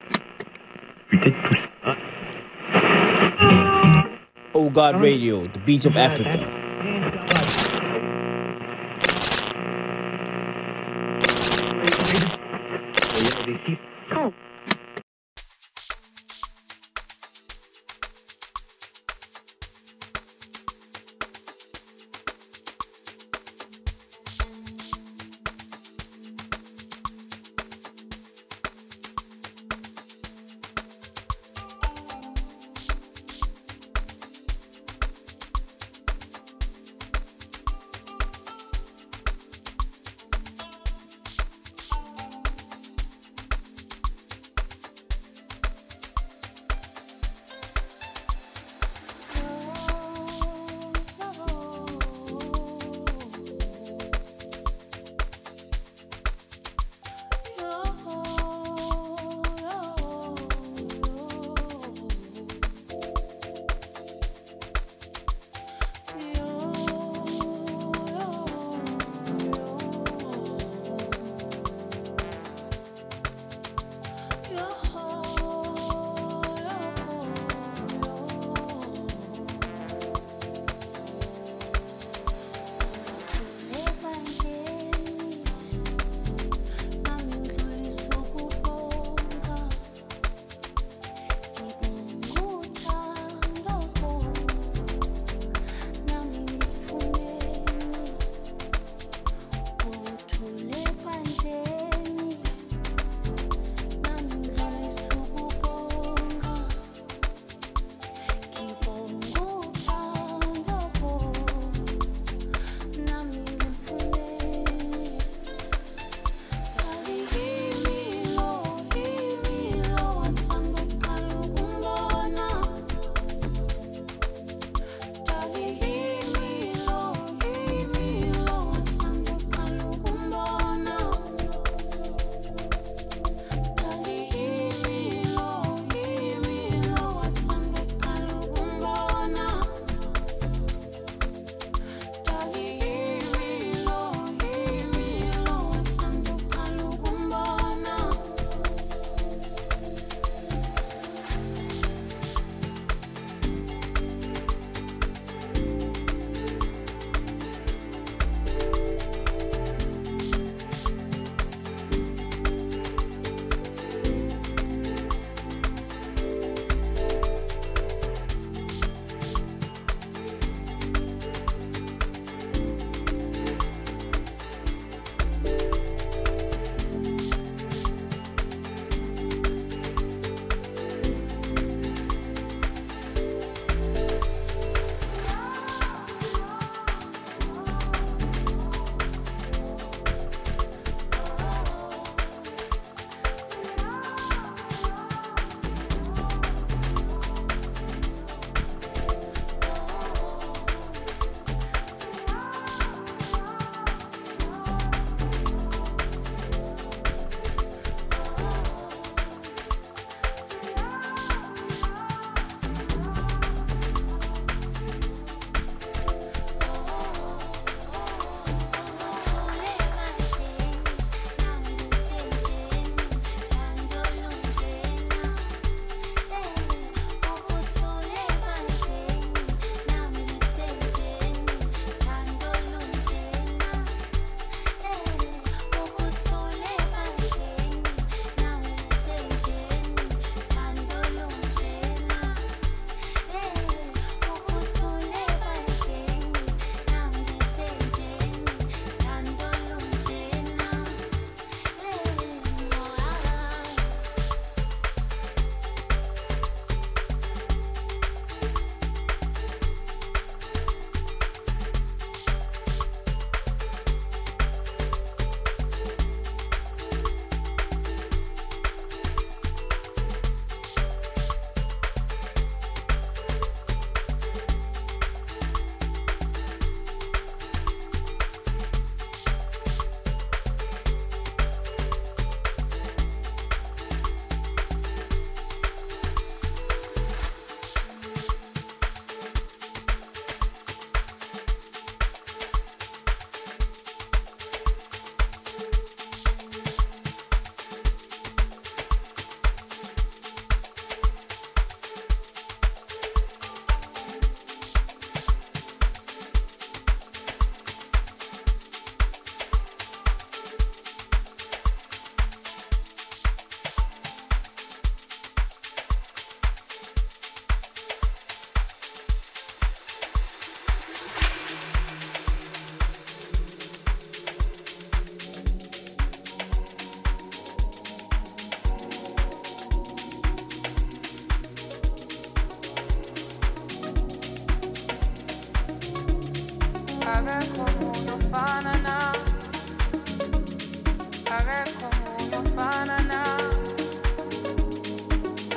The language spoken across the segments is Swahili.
Peut-être tout ça. Oh God Radio, the beats of Africa.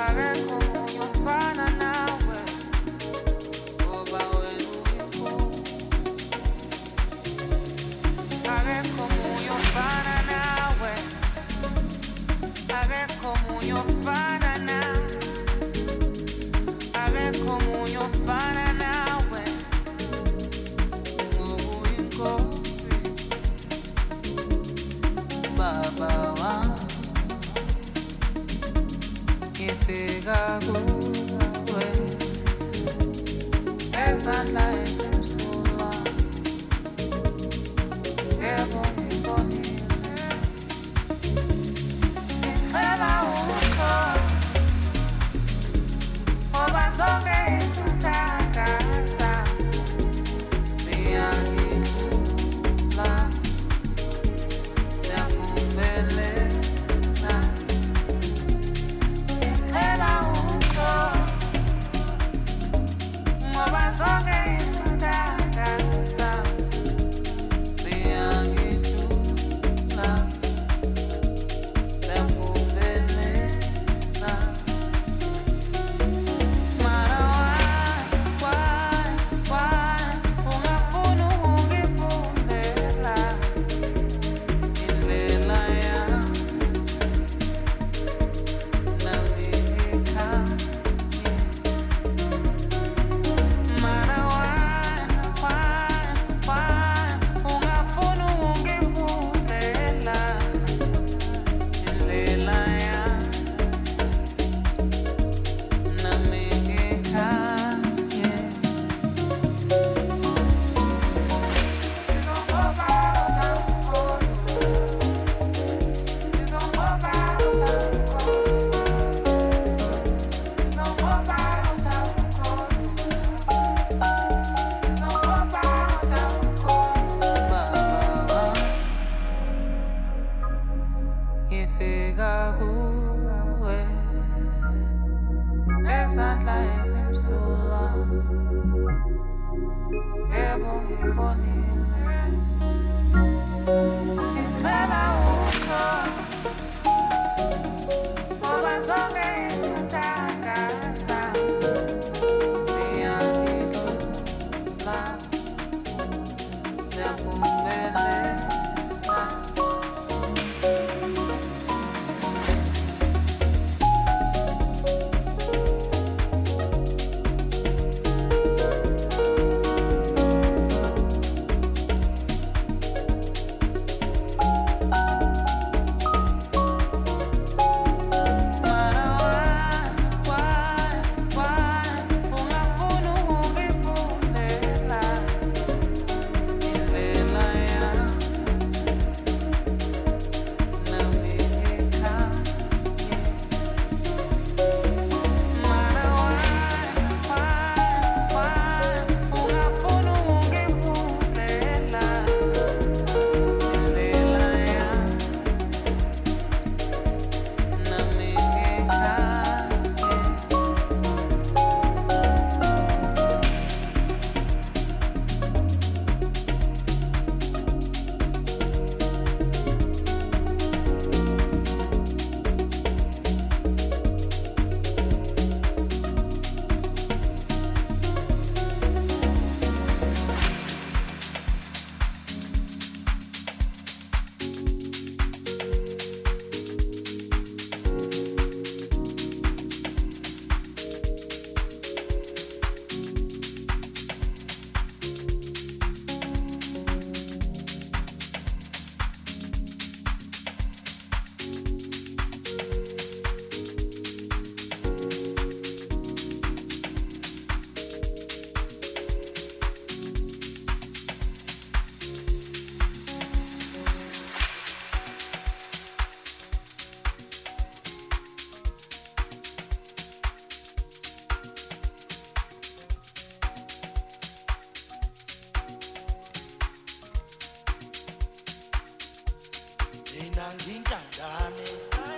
ngintandane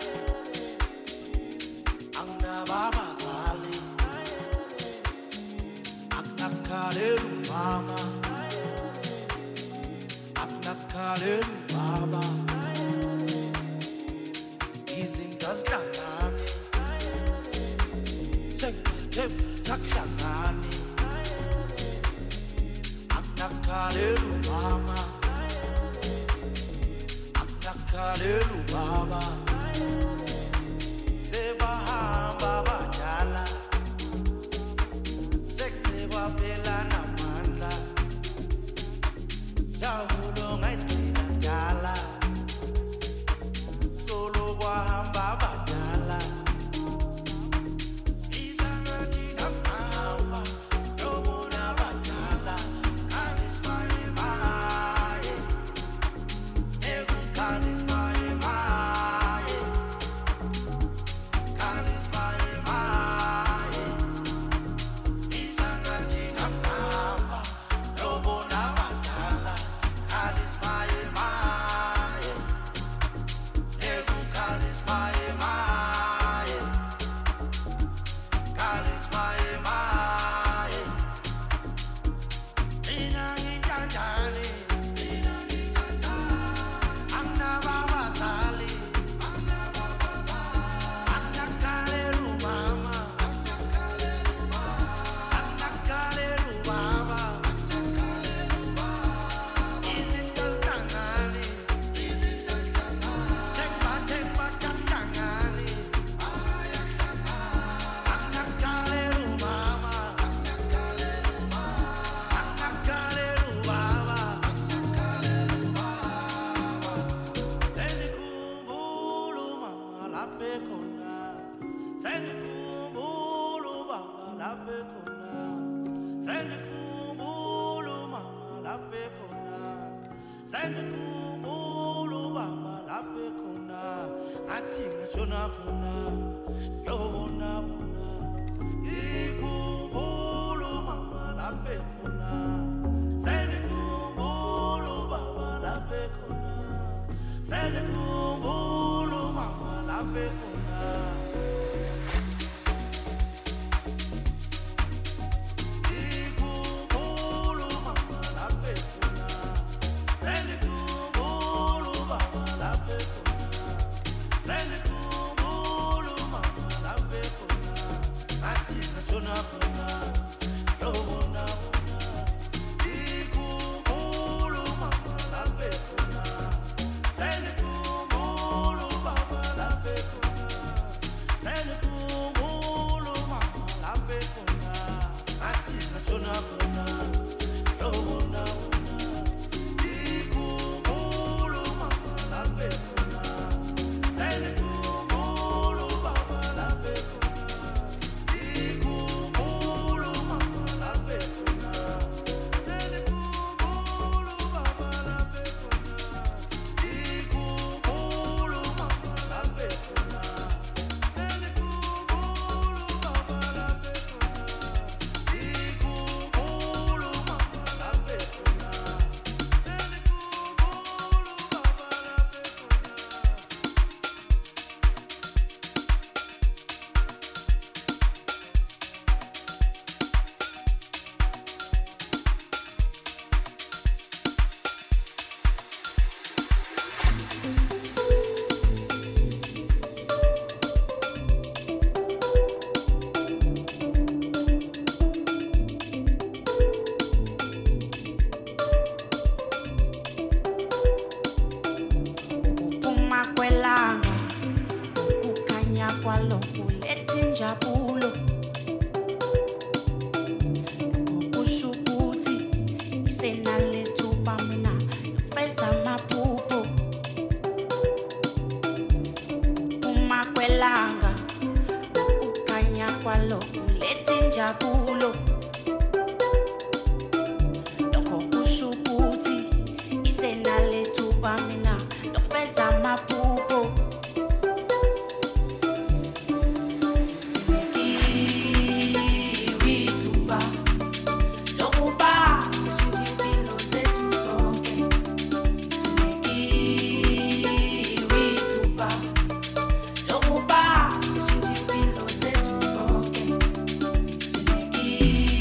anginababazali akunakhalelu mama akunakhalelu baba izinto azidangane takuhlangani akunakalelu mama akunakalelu baba sebahamba badala sekusebapela namandla jabulo ngayigcina njala solo kwahamba badala izangathi namhamba yobona badala khalismaye maye ekukhalismaye maye khalismaye maye izangathi namhamba yobona badala khalismaye maye ekukhalismaye maye khalismaye maye mina ngithandani anginababazali anginakalelu mama anginakalelu baba izinto zihlangane sekubathe batahlangane anginakalelu mama anginakalelu baba sendikhumbula mama lapha ekhona sendikhumbula baba lapha ekhona sendikhumbula mama lapha ekhona sendikhumbula baba lapha ekhona athi ngashona khona yobona bona ikhumbula mama lapha ekhona sendikhumbula baba lapha ekhona sendikhumbula mama lapha ekhona ikhumbula mama lapha ekhona sendikhumbula baba lapha ekhona sendikhumbula mama lapha ekhona athi ngashona khona yobona bona ikhumbula mama lapha ekhona sendikhumbula baba lapha ekhona sendikhumbula mama lapha ekhona athi ngashona khona yobona bona ikhumbula mama lapha ekhona sendikhumbula baba lapha ekhona ikhumbula mama lapha ekhona sendikhumbula baba lapha ekhona ikhumbula mama lapha ekhona sendikhumbula baba lapha ekhona ikhumbula mama lapha ekhona sendikhumbula baba lapha ekhona Uma kwelanga ukukhanya kwalo kuletha injabulo kusho ukuthi isenalethuba mina lokufeza amaphupho uma kwelanga ukukhanya kwalo kuletha injabulo lokho kusho ukuthi isenalethuba mina lokufeza amaphupho sinekiwe ithuba lokuba sishintshe impilo zethu sonke sinekiwe ithuba lokuba sishintshe impilo zethu sonke sinekiwe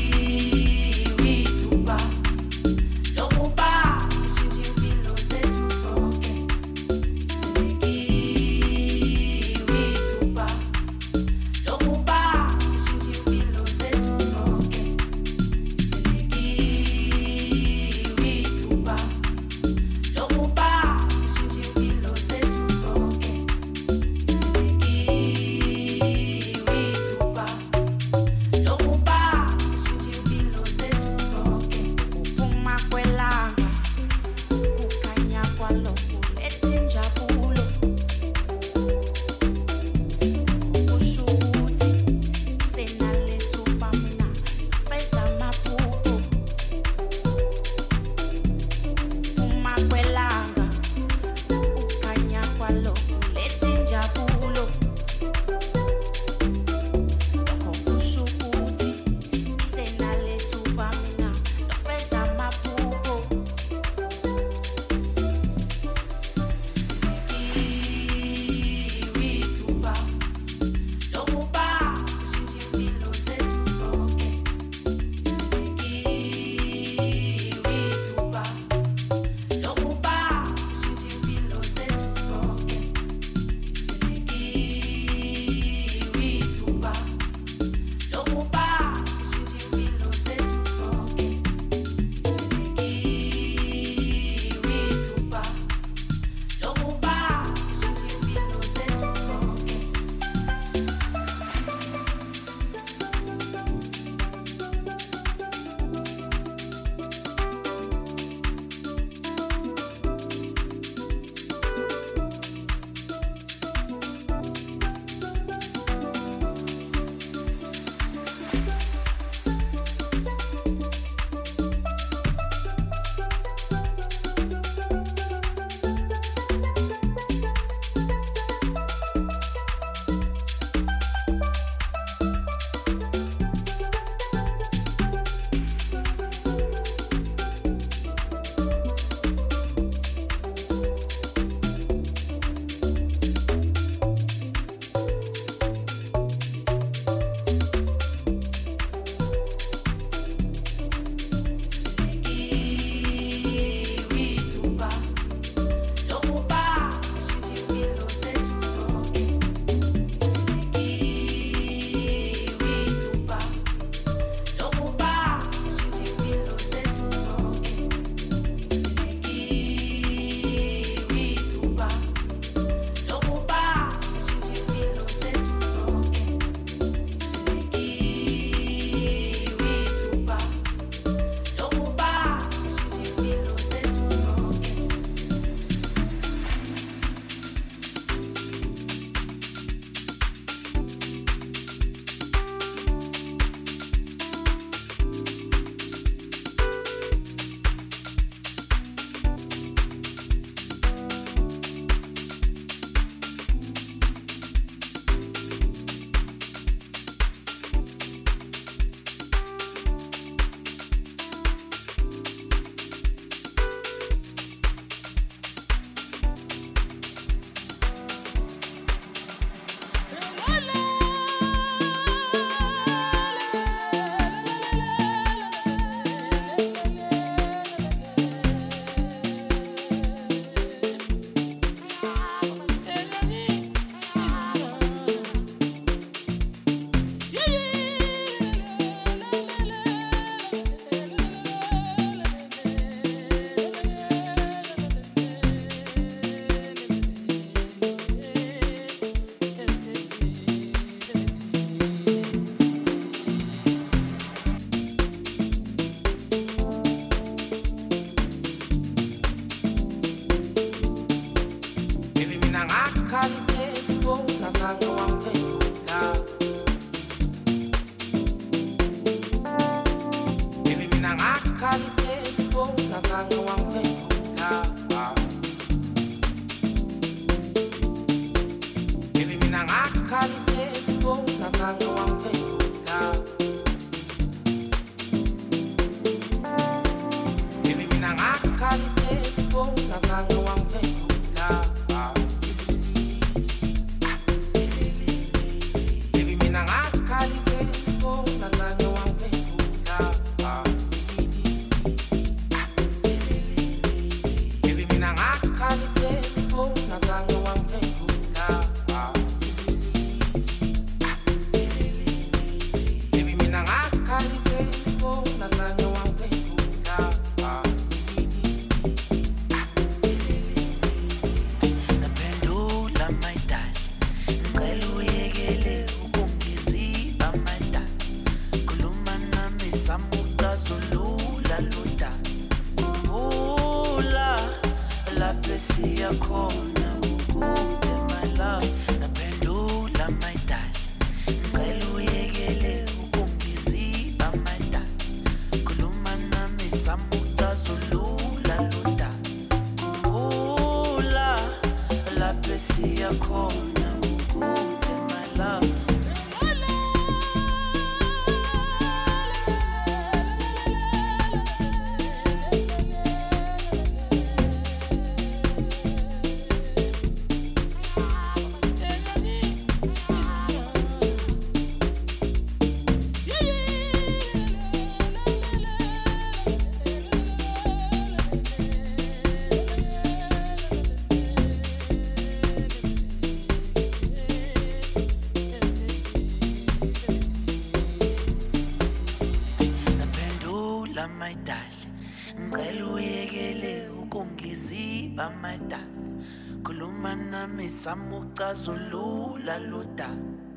Zolula luda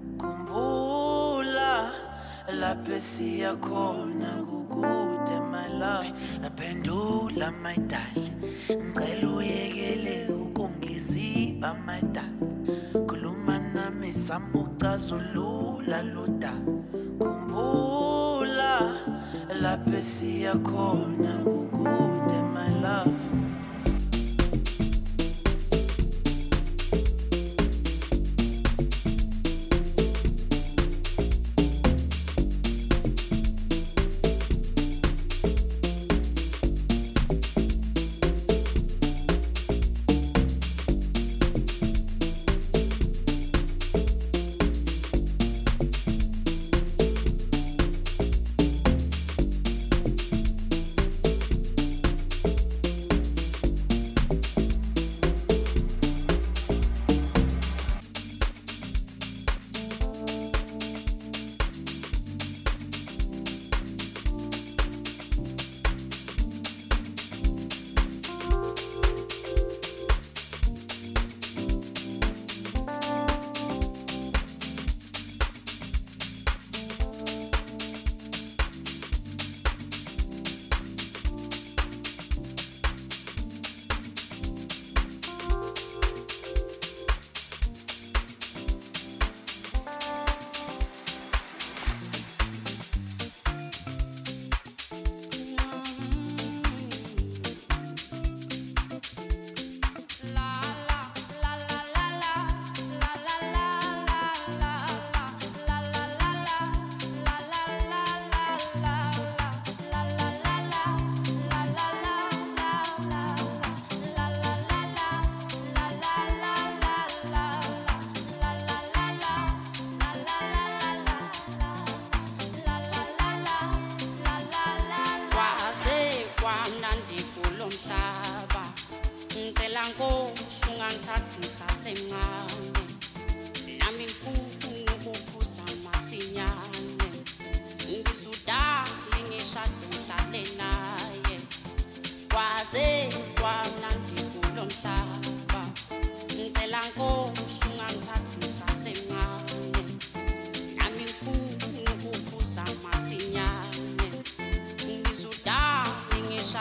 kumbula lapho siyakhona kukude my love naphendula my darling ngicela uyekele ukungiziba my darling khuluma nami samucazulula luda kumbula lapho siyakhona kukude my love.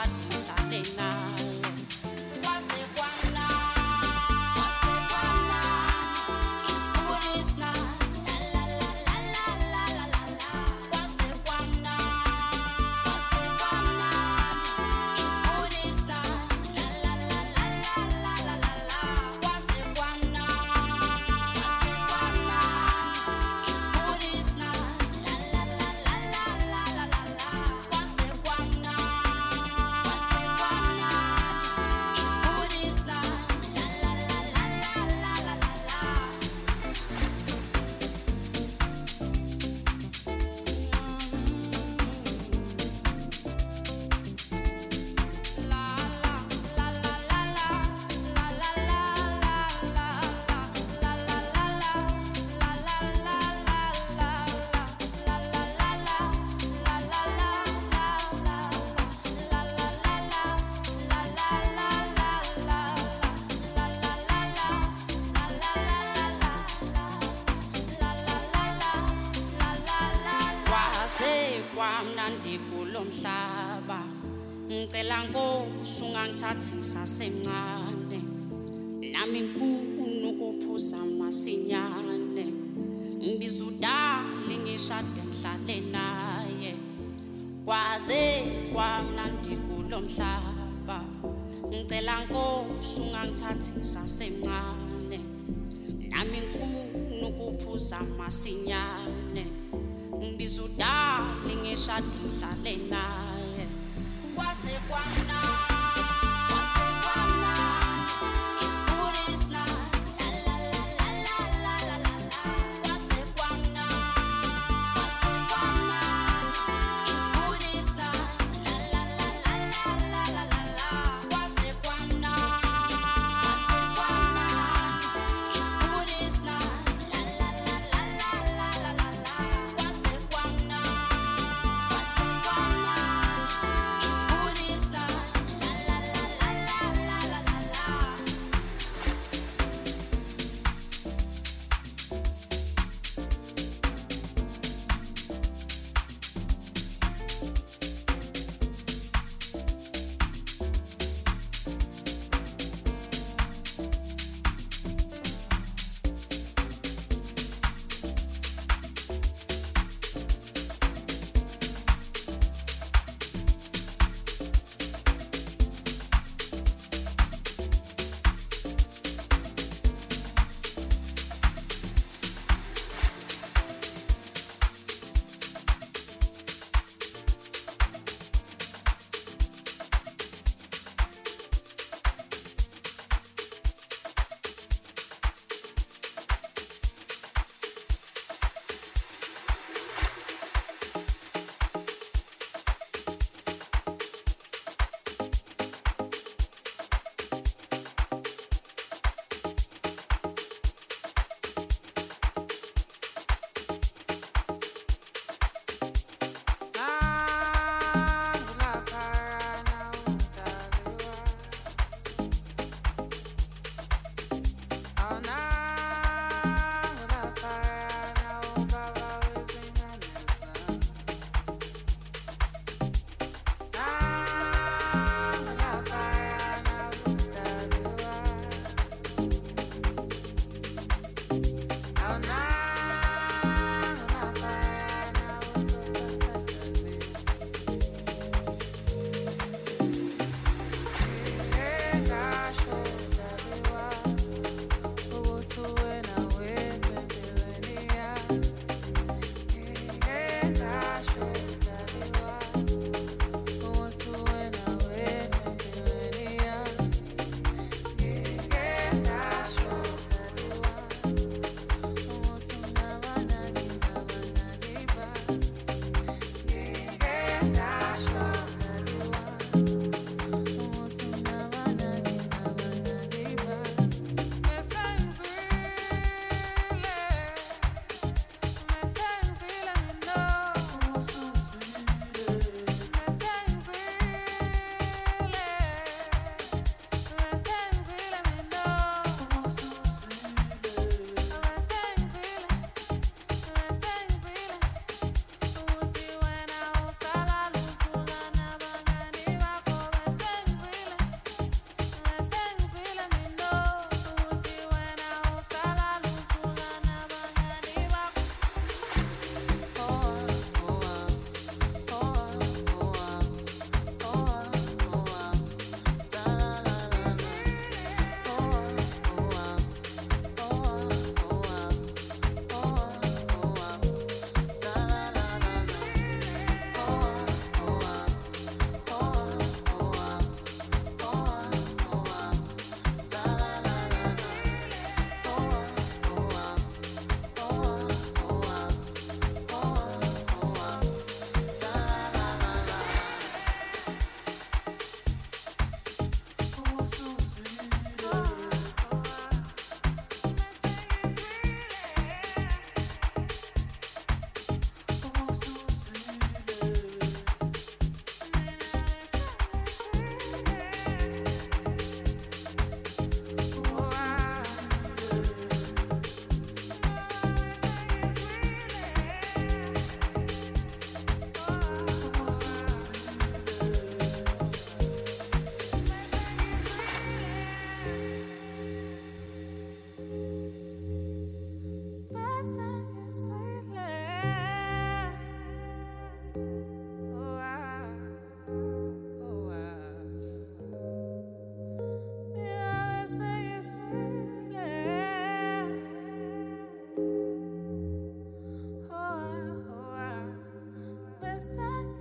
Wasekwana kwamnandi kulomhlaba ngicela Nkosi ungangithathisa semncane nami ngifuna ukuphuza masinyane ngibiza udali ngishade ngihlale naye kwaze kwamnandi kulomhlaba ngicela Nkosi ungangithathisa semncane nami ngifuna ukuphuza masinyane ngibiza udali ngishade ngihlale naye kwase kwana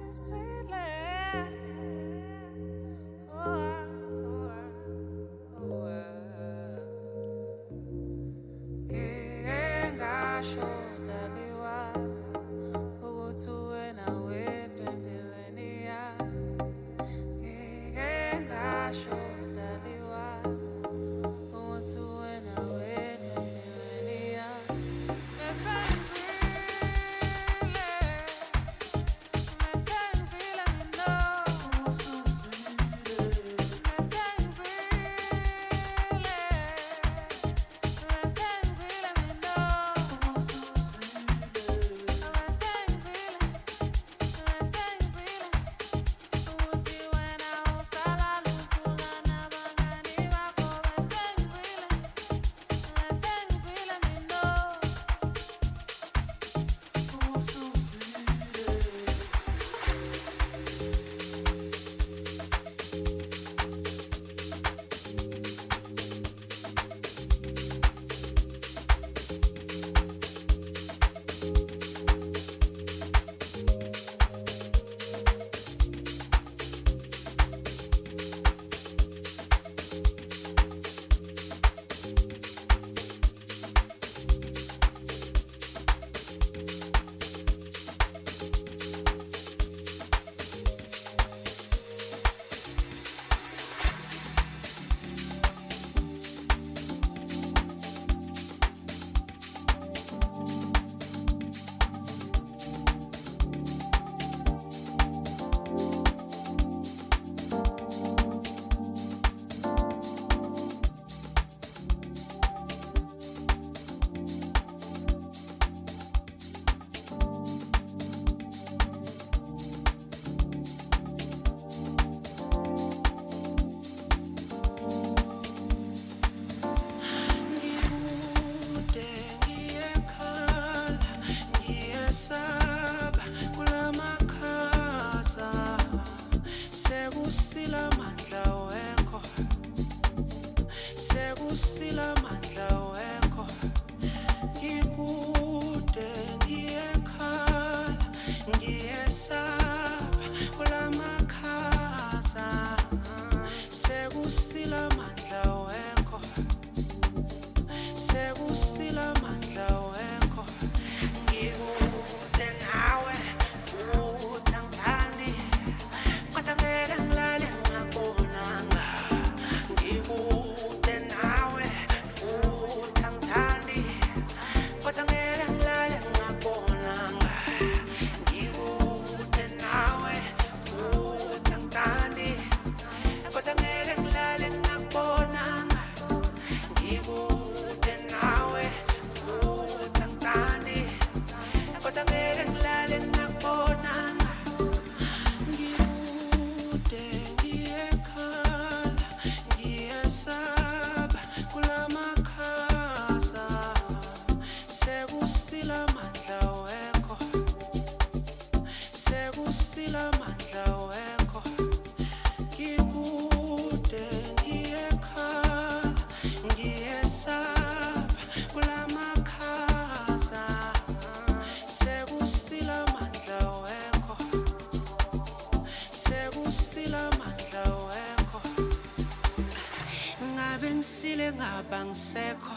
Bangisekho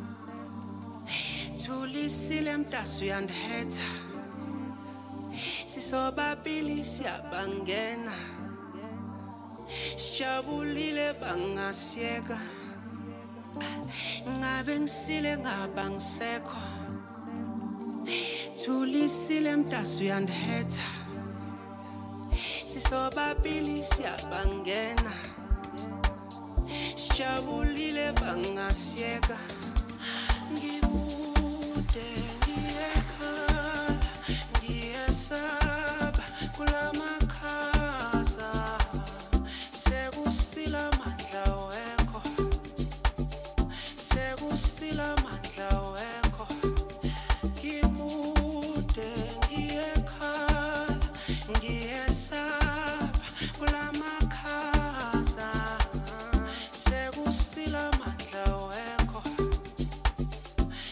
thulisile mtasu yandhetha sisobabili siyabangena sijabulile bangasiyeka ngabe ngisile ngabangisekho thulisile mtasu yandhetha sisobabili siyabangena sijabulile bangasiyeka ngikude ngiyekhala ngiyesaba kulamakhaza sekusila mandla wekho sekusila mandla wekho ngikude ngiyekhala ngiyesaba kulamakhaza sekusila mandla wekho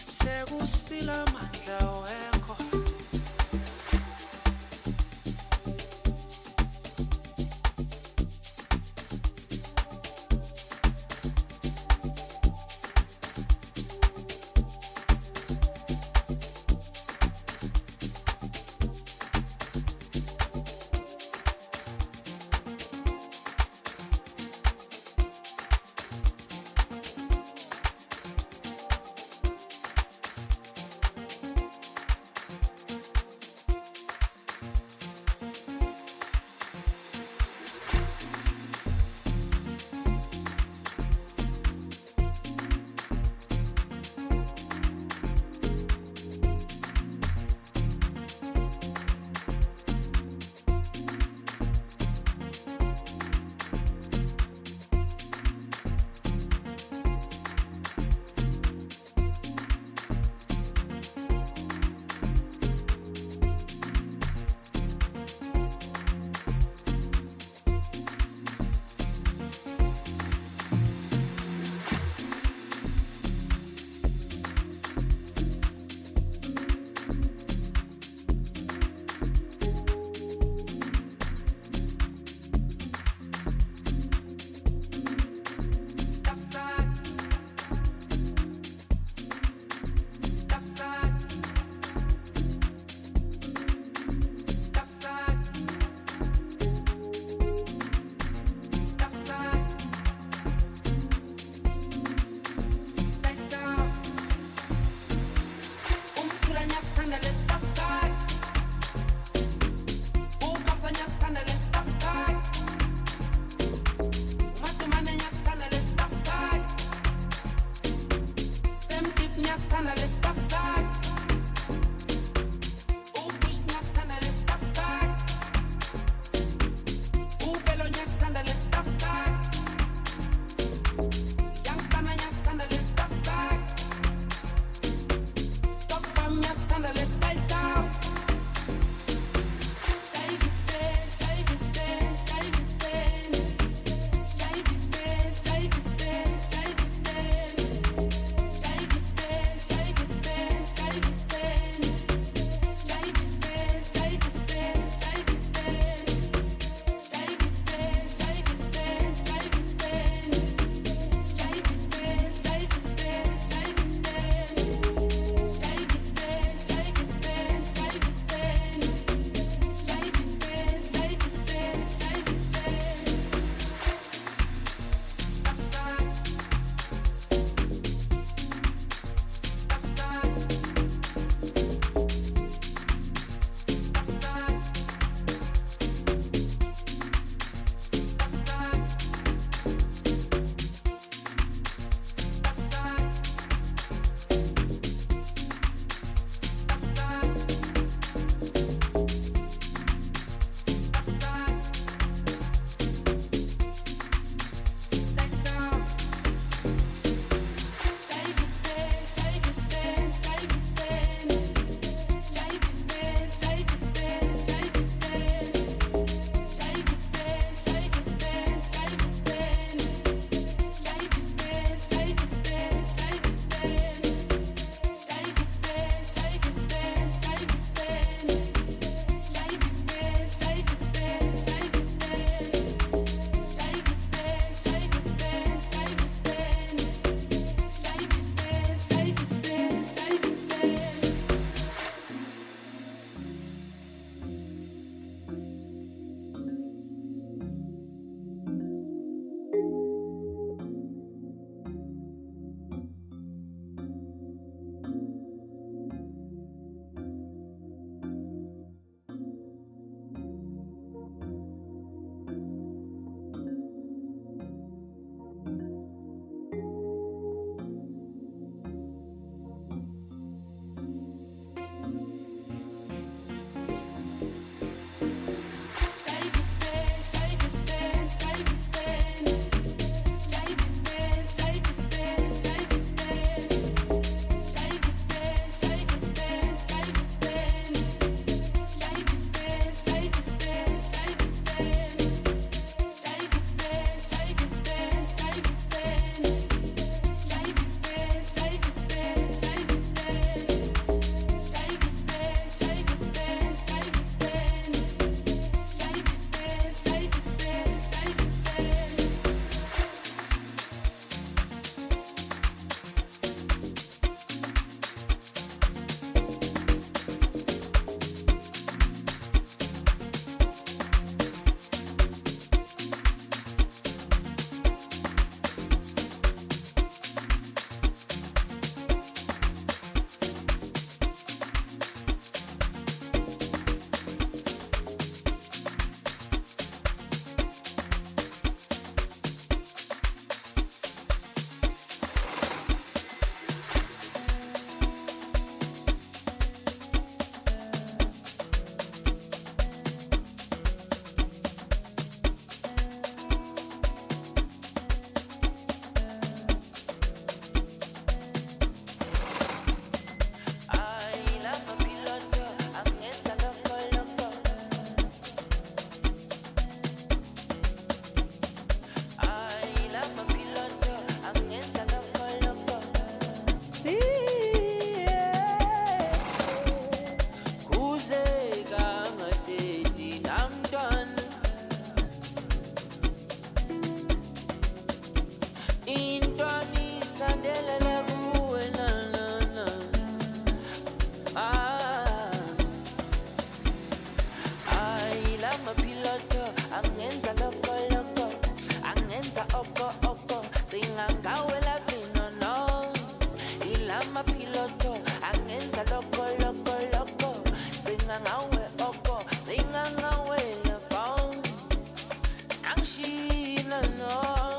ngawe oko zinga ngawe la phone angishina no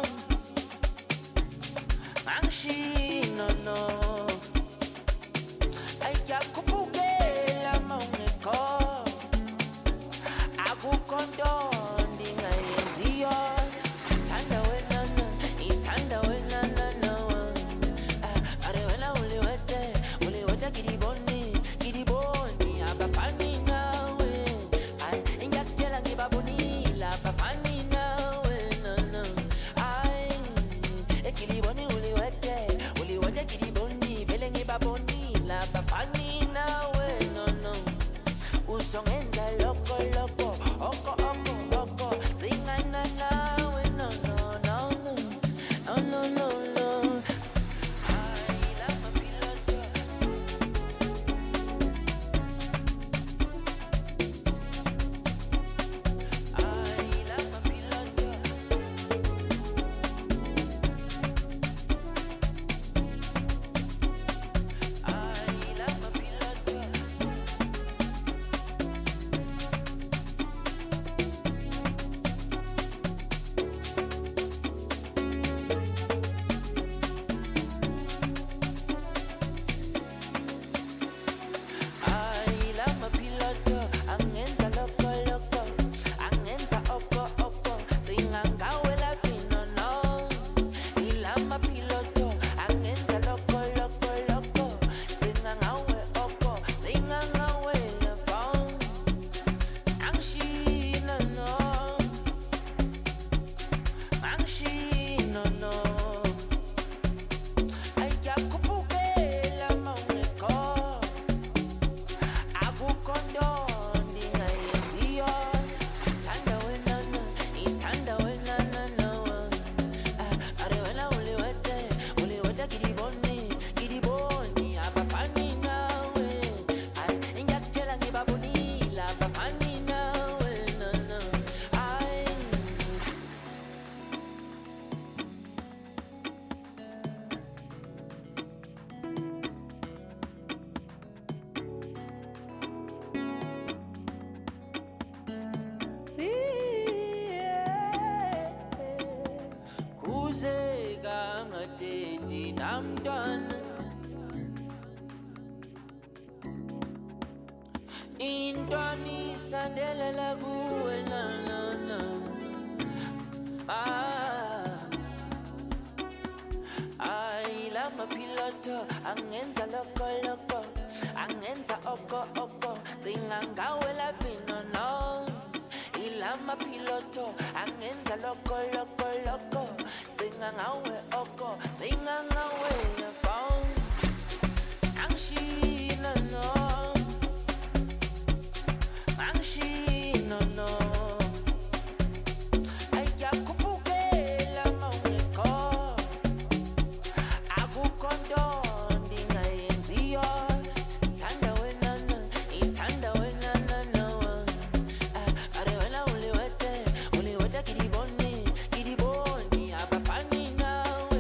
angishina no ayakubukela mawungekho akukonto ndingayenziyo ithanda wena ithanda wena are wena uliwete kidiboni abafani nawe ay ngiyakutshela ngibabonile abafani nawe ay ekidiboni uliwete kidiboni vele ngibabonile abafani nawe uzongenza loko oko zingana nawe no I'm done. Intoni sandelela kuwe na. Ay lama piloto angenza loko angenza oko cinga ngawe la vino no. Ilama piloto angenza loko cinga ngawe oko cinga ngawe la phone angshina no angshina no ayakubukela mawungekho akukonto ndingayenziyo ithanda wena no are wena uliwete kidiboni abafani nawe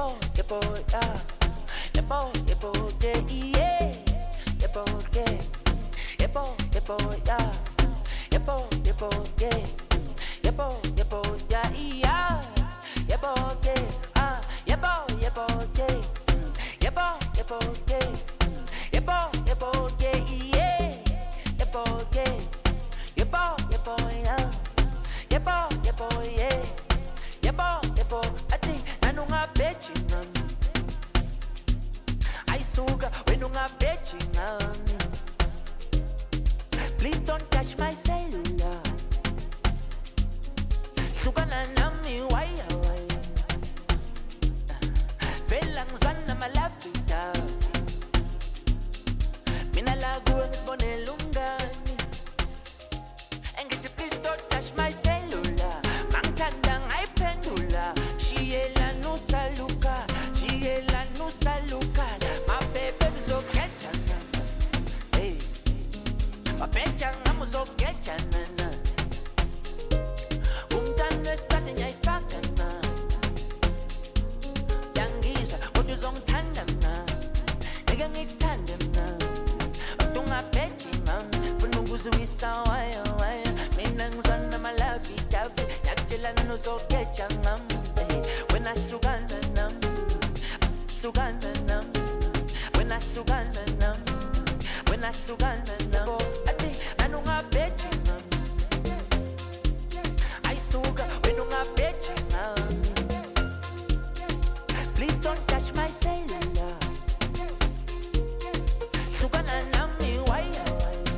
Please don't touch my cellular. Sukana nami waya waya. Velang sana malapita. Minalago ang bonelungani. And get you please don't touch my cellular. Mang tandang ay pendula. Shiela no saluka. Shiela no saluka. My baby so ketchana. Hey. My pechanga mo so ketchana. Umtanda stande nyai fakana. Yangiza oduzong tandem na. Negang itandem na. Tunga pechinga. Fununguzu isa waya waya. Minang zona malabi tabi. Yakjela no so ketchanga. When I suganda nam. Suganda nam. When I suganda nam. When I suganda nam. Ati anunga pechinga. I suga when unga pechinga. Please don't touch my cellular. Sugana nami waya waya.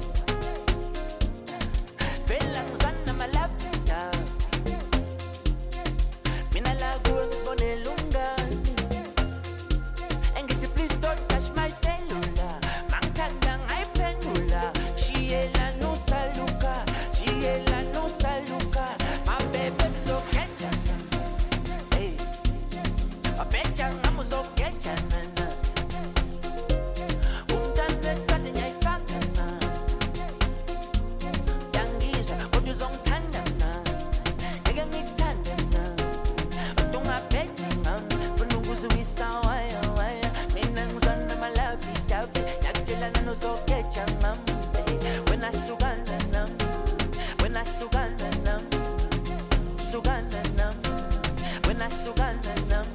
Velang zana malapita. Minalago ang bonelungani. And get you please don't touch my cellular. Mang tandang ay pendula. Shiela no saluka. Shiela no saluka. My baby so ketchana. Hey. My pechanga mo so ketchana. Umtanda stande nyai fakana. Yangiza oduzong tandem na. Negang itandem na. Tunga pechinga. Fununguzu isa waya waya. Minang zona malabi tabi. Yakjela no so ketchanga. When I suganda nam. When I suganda nam. Suganda nam. When I suganda nam.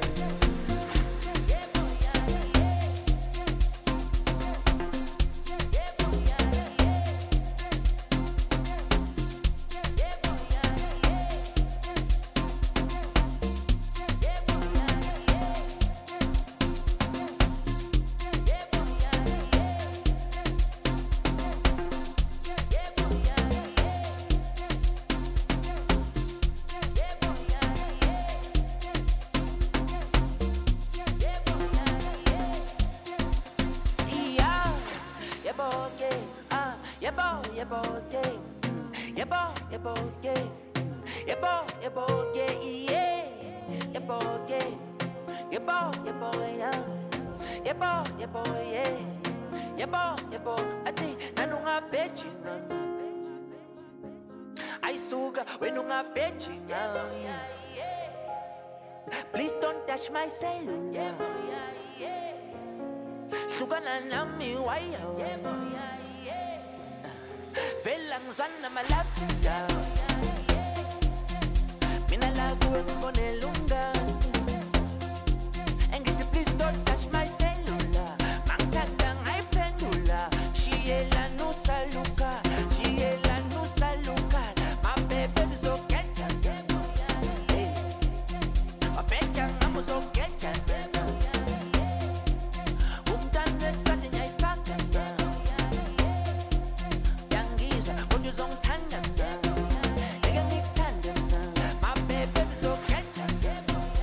Please don't touch my cellular. Sugana nami waya waya. Velang zana malapita. Minalago ang bonelungani. And get you please don't touch my cellular. Mang tandang ay pendula. Shiela no saluka. Shiela no saluka. My baby so ketchana. Hey. My pechanga mo so ketchana. Umtanda stande nyai fakana. Yangiza oduzong tandem na. Negang itandem na. My baby so ketchana.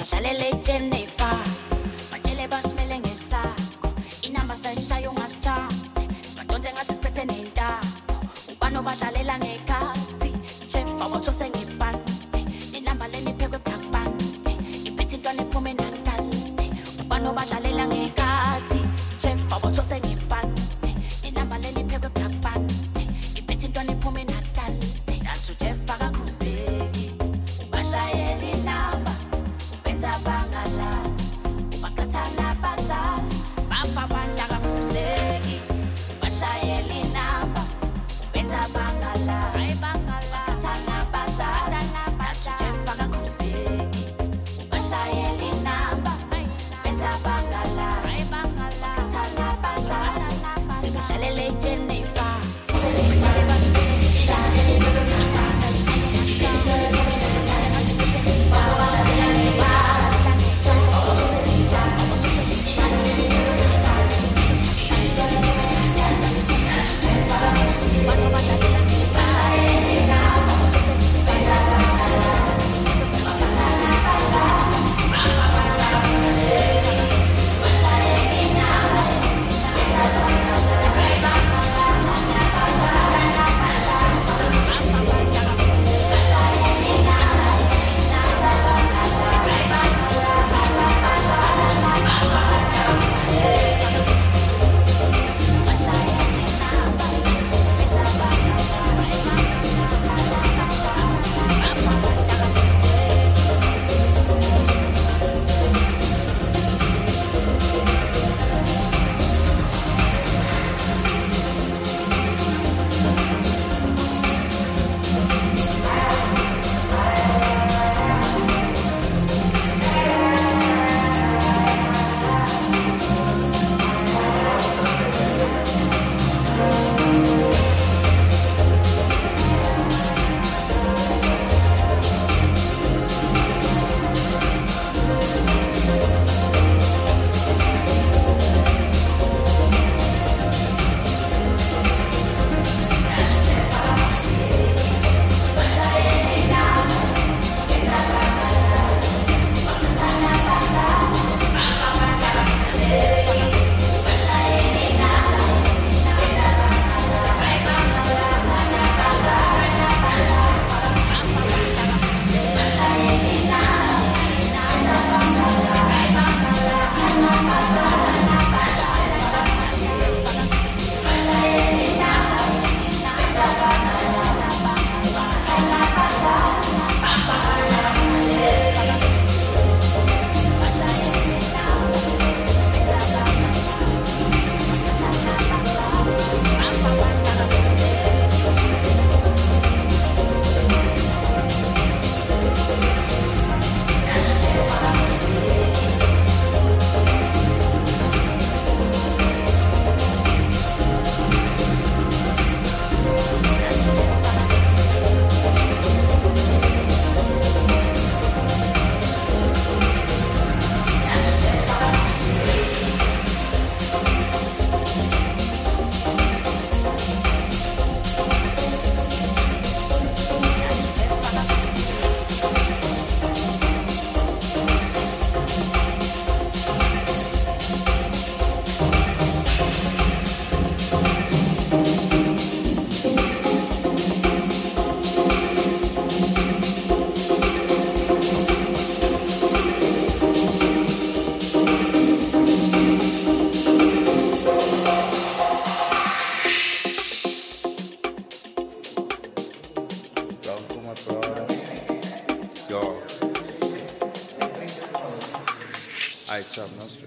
Singadlalela eJennifer batshele basimele ngesakho inamba sayishaya ungasithandi sibadonse ngathi siphethe nentamo ubani obadlalela ngekhathi chef awothose ngebhande inamba leni iphekwe black band iphethe intwana ephume nankali ubani obadlalela ngekhathi chef awothose ngebhande inamba leni iphekwe black band iphethe intwana ephume nankali yathi chef akakhuzeki ubashayela inamba ubenza bangala ubaqathana bazali bafa bandaka khuzeki ubashayela inamba ubenza bangala hayi bangala ubaqathana bazali yathi chef akakhuzeki ubashayela inamba ubenza bangala hayi bangala ubaqathana bazali singadlalela eJennifer batshele basimele I chop no